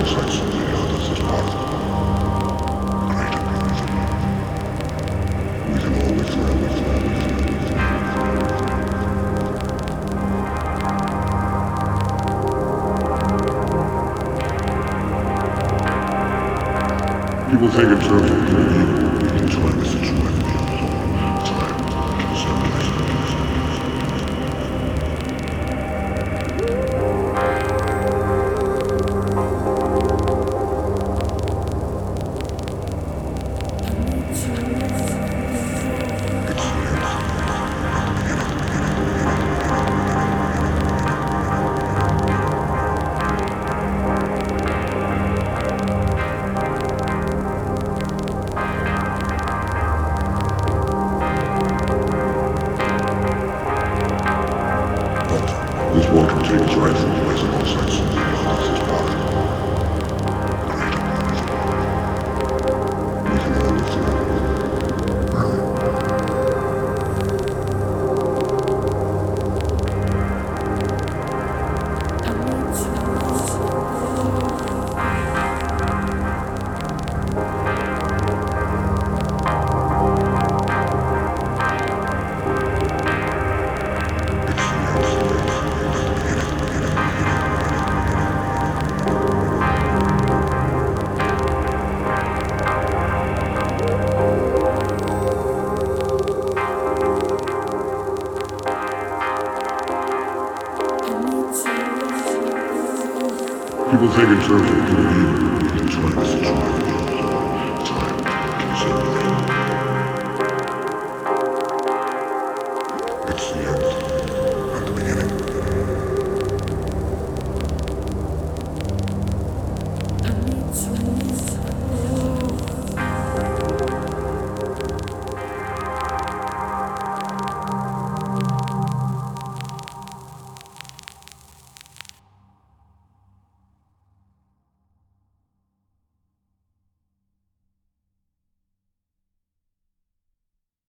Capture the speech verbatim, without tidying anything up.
sights and the others as part of the greater beauty. We can always people think in terms of good and evil. In time, this is where we are. Time can separate. This war can take its rightful place in all sights and the others as part of the greater beauty. We can always people think in terms of good and evil. In time, this is where we are. Time can separate.